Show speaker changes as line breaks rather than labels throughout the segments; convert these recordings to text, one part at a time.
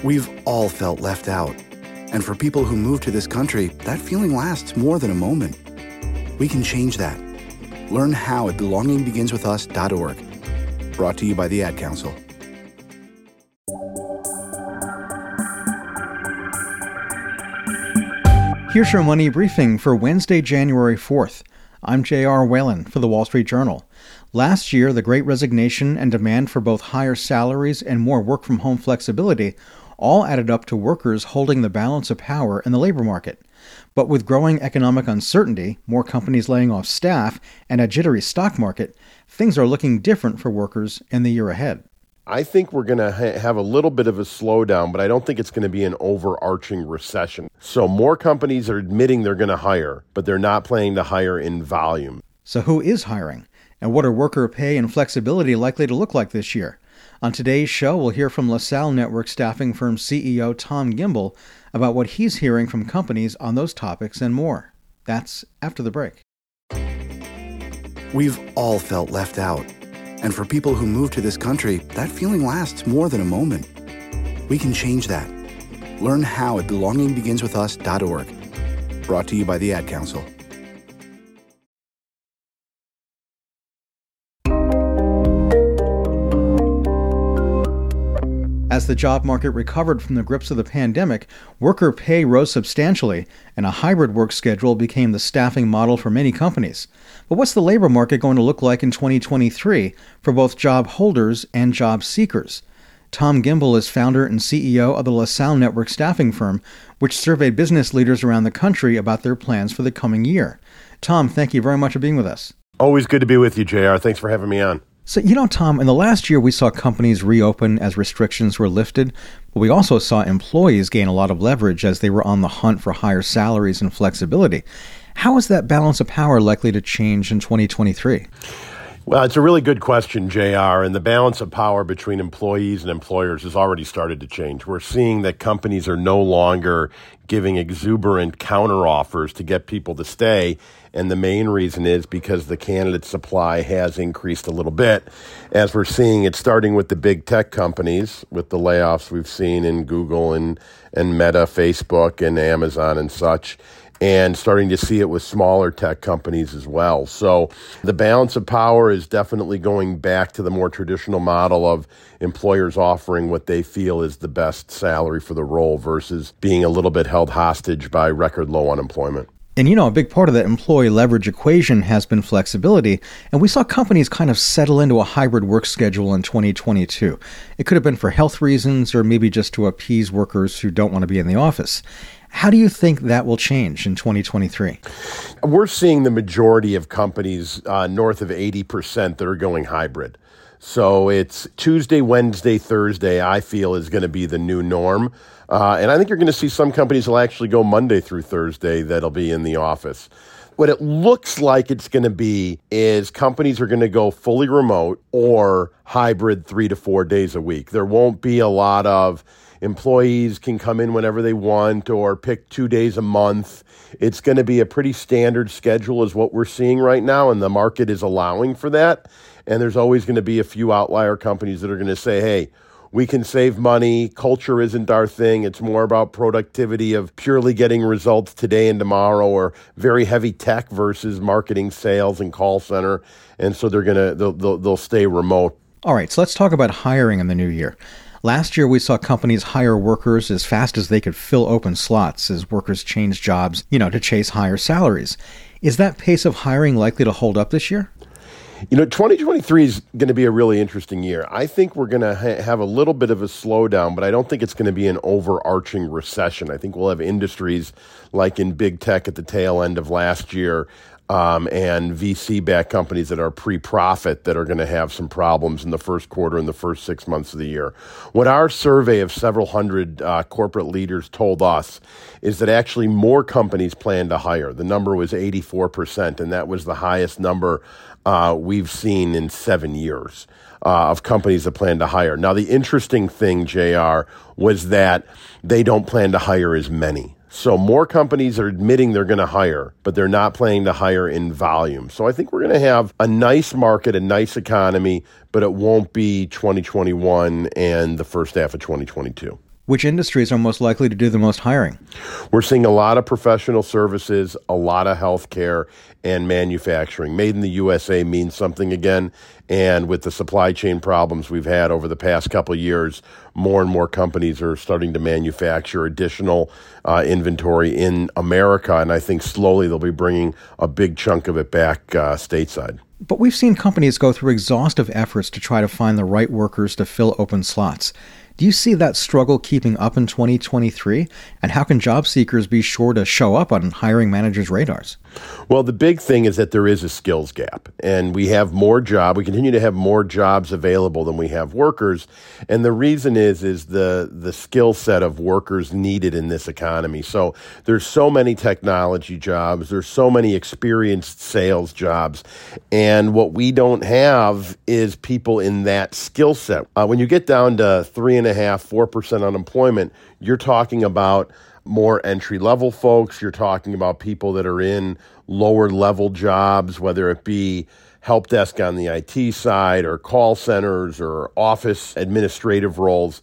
We've all felt left out. And for people who move to this country, that feeling lasts more than a moment. We can change that. Learn how at belongingbeginswithus.org. Brought to you by the Ad Council.
Here's your money briefing for Wednesday, January 4th. I'm J.R. Whalen for the Wall Street Journal. Last year, the Great Resignation and demand for both higher salaries and more work-from-home flexibility all added up to workers holding the balance of power in the labor market. But with growing economic uncertainty, more companies laying off staff, and a jittery stock market, things are looking different for workers in the year ahead.
I think we're going to have a little bit of a slowdown, but I don't think it's going to be an overarching recession. So more companies are admitting they're going to hire, but they're not planning to hire in volume.
So who is hiring? And what are worker pay and flexibility likely to look like this year? On today's show, we'll hear from LaSalle Network staffing firm CEO Tom Gimbel about what he's hearing from companies on those topics and more. That's after the break.
We've all felt left out. And for people who move to this country, that feeling lasts more than a moment. We can change that. Learn how at belongingbeginswithus.org. Brought to you by the Ad Council.
As the job market recovered from the grips of the pandemic, worker pay rose substantially, and a hybrid work schedule became the staffing model for many companies. But what's the labor market going to look like in 2023 for both job holders and job seekers? Tom Gimbel is founder and CEO of the LaSalle Network staffing firm, which surveyed business leaders around the country about their plans for the coming year. Tom, thank you very much for being with us.
Always good to be with you, JR. Thanks for having me on.
So, Tom, in the last year, we saw companies reopen as restrictions were lifted, but we also saw employees gain a lot of leverage as they were on the hunt for higher salaries and flexibility. How is that balance of power likely to change in 2023?
Well, it's a really good question, JR, and the balance of power between employees and employers has already started to change. We're seeing that companies are no longer giving exuberant counteroffers to get people to stay, and the main reason is because the candidate supply has increased a little bit. As we're seeing it starting with the big tech companies, with the layoffs we've seen in Google and Meta, Facebook, and Amazon and such, and starting to see it with smaller tech companies as well. So the balance of power is definitely going back to the more traditional model of employers offering what they feel is the best salary for the role versus being a little bit held hostage by record low unemployment.
And a big part of that employee leverage equation has been flexibility, and we saw companies kind of settle into a hybrid work schedule in 2022. It could have been for health reasons or maybe just to appease workers who don't want to be in the office. How do you think that will change in 2023?
We're seeing the majority of companies north of 80% that are going hybrid. So it's Tuesday, Wednesday, Thursday, I feel, is going to be the new norm. And I think you're going to see some companies will actually go Monday through Thursday that'll be in the office. What it looks like it's going to be is companies are going to go fully remote or hybrid 3 to 4 days a week. There won't be a lot of employees can come in whenever they want or pick 2 days a month. It's going to be a pretty standard schedule is what we're seeing right now, and the market is allowing for that. And there's always going to be a few outlier companies that are going to say, hey, we can save money. Culture isn't our thing. It's more about productivity of purely getting results today and tomorrow, or very heavy tech versus marketing, sales, and call center. And so they'll stay remote.
All right, so let's talk about hiring in the new year. Last year, we saw companies hire workers as fast as they could fill open slots as workers changed jobs, to chase higher salaries. Is that pace of hiring likely to hold up this year?
2023 is going to be a really interesting year. I think we're going to have a little bit of a slowdown, but I don't think it's going to be an overarching recession. I think we'll have industries like in big tech at the tail end of last year and VC-backed companies that are pre-profit that are going to have some problems in the first quarter and the first 6 months of the year. What our survey of several hundred corporate leaders told us is that actually more companies plan to hire. The number was 84%, and that was the highest number we've seen in 7 years of companies that plan to hire. Now, the interesting thing, JR, was that they don't plan to hire as many. So more companies are admitting they're going to hire, but they're not planning to hire in volume. So I think we're going to have a nice market, a nice economy, but it won't be 2021 and the first half of 2022.
Which industries are most likely to do the most hiring?
We're seeing a lot of professional services, a lot of healthcare, and manufacturing. Made in the USA means something again. And with the supply chain problems we've had over the past couple of years, more and more companies are starting to manufacture additional inventory in America. And I think slowly they'll be bringing a big chunk of it back stateside.
But we've seen companies go through exhaustive efforts to try to find the right workers to fill open slots. Do you see that struggle keeping up in 2023? And how can job seekers be sure to show up on hiring managers' radars?
Well, the big thing is that there is a skills gap, and we continue to have more jobs available than we have workers. And the reason is the skill set of workers needed in this economy. So there's so many technology jobs, there's so many experienced sales jobs, and what we don't have is people in that skill set. When you get down to 3.5-4% unemployment, you're talking about more entry-level folks. You're talking about people that are in lower-level jobs, whether it be help desk on the IT side or call centers or office administrative roles.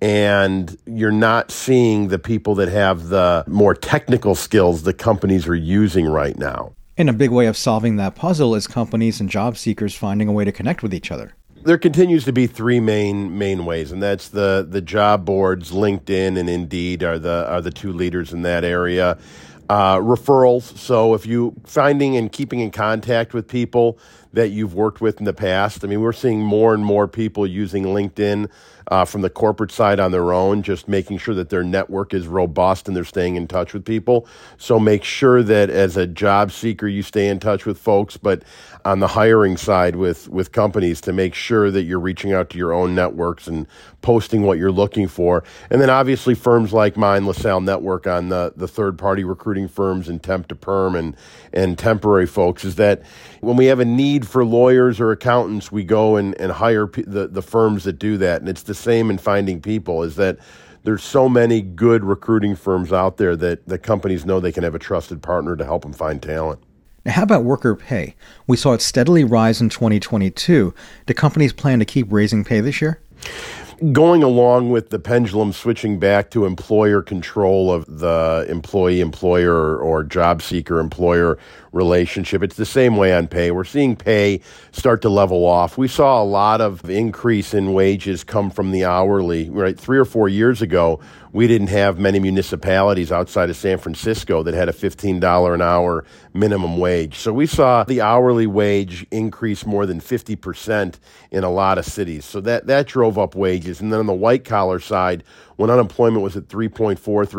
And you're not seeing the people that have the more technical skills that companies are using right now.
And a big way of solving that puzzle is companies and job seekers finding a way to connect with each other.
There continues to be three main ways, and that's the job boards. LinkedIn and Indeed are the two leaders in that area. Referrals. So if you finding and keeping in contact with people that you've worked with in the past. I mean, we're seeing more and more people using LinkedIn from the corporate side on their own, just making sure that their network is robust and they're staying in touch with people. So make sure that as a job seeker, you stay in touch with folks, but on the hiring side with companies to make sure that you're reaching out to your own networks and posting what you're looking for. And then obviously firms like mine, LaSalle Network, on the third-party recruiting firms and temp to perm and temporary folks, is that when we have a need for lawyers or accountants, we go and hire the firms that do that. And it's the same in finding people, is that there's so many good recruiting firms out there that the companies know they can have a trusted partner to help them find talent.
Now, how about worker pay? We saw it steadily rise in 2022. Do companies plan to keep raising pay this year?
Going along with the pendulum switching back to employer control of the employee-employer or job seeker-employer relationship, it's the same way on pay. We're seeing pay start to level off. We saw a lot of increase in wages come from the hourly. Right, 3 or 4 years ago, we didn't have many municipalities outside of San Francisco that had a $15 an hour minimum wage. So we saw the hourly wage increase more than 50% in a lot of cities. So that drove up wages. And then on the white-collar side, when unemployment was at 3.4,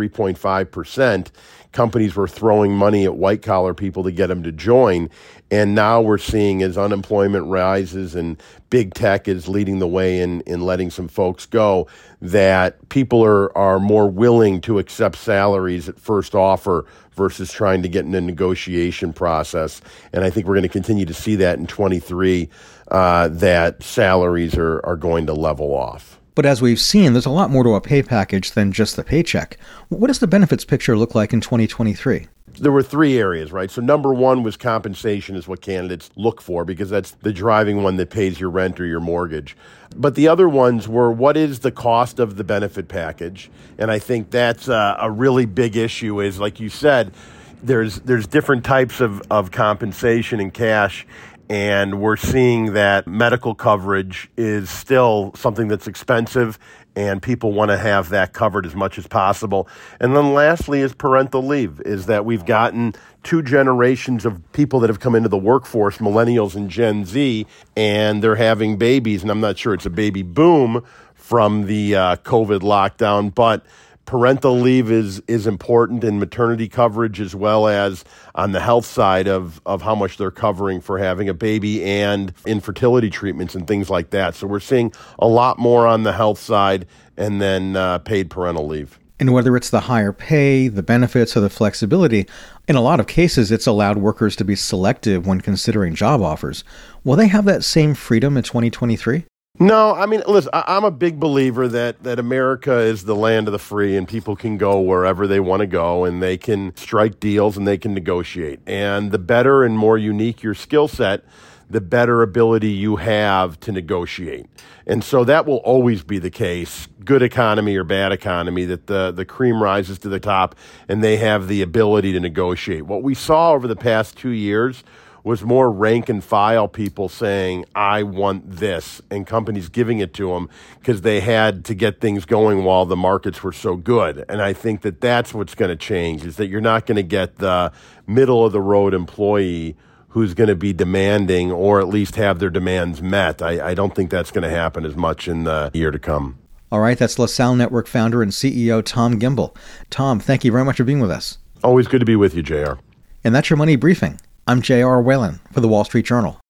3.5%, companies were throwing money at white-collar people to get them to join. And now we're seeing, as unemployment rises and big tech is leading the way in letting some folks go, that people are more willing to accept salaries at first offer versus trying to get in a negotiation process. And I think we're going to continue to see that in 23, that salaries are going to level off.
But as we've seen, there's a lot more to a pay package than just the paycheck. What does the benefits picture look like in 2023?
There were 3 areas, right? So number one was compensation is what candidates look for, because that's the driving one that pays your rent or your mortgage. But the other ones were, what is the cost of the benefit package? And I think that's a really big issue, is, like you said, there's different types of compensation in cash. And we're seeing that medical coverage is still something that's expensive, and people want to have that covered as much as possible. And then lastly is parental leave, is that we've gotten 2 generations of people that have come into the workforce, millennials and Gen Z, and they're having babies. And I'm not sure it's a baby boom from the COVID lockdown, but parental leave is important in maternity coverage, as well as on the health side of how much they're covering for having a baby and infertility treatments and things like that. So we're seeing a lot more on the health side, and then paid parental leave.
And whether it's the higher pay, the benefits, or the flexibility, in a lot of cases, it's allowed workers to be selective when considering job offers. Will they have that same freedom in 2023?
No, I mean, listen, I'm a big believer that America is the land of the free, and people can go wherever they want to go, and they can strike deals and they can negotiate. And the better and more unique your skill set, the better ability you have to negotiate. And so that will always be the case, good economy or bad economy, that the cream rises to the top and they have the ability to negotiate. What we saw over the past 2 years was more rank and file people saying, I want this, and companies giving it to them because they had to get things going while the markets were so good. And I think that that's what's going to change, is that you're not going to get the middle-of-the-road employee who's going to be demanding or at least have their demands met. I don't think that's going to happen as much in the year to come.
All right, that's LaSalle Network founder and CEO Tom Gimbel. Tom, thank you very much for being with us.
Always good to be with you, JR.
And that's your Money Briefing. I'm J.R. Whalen for The Wall Street Journal.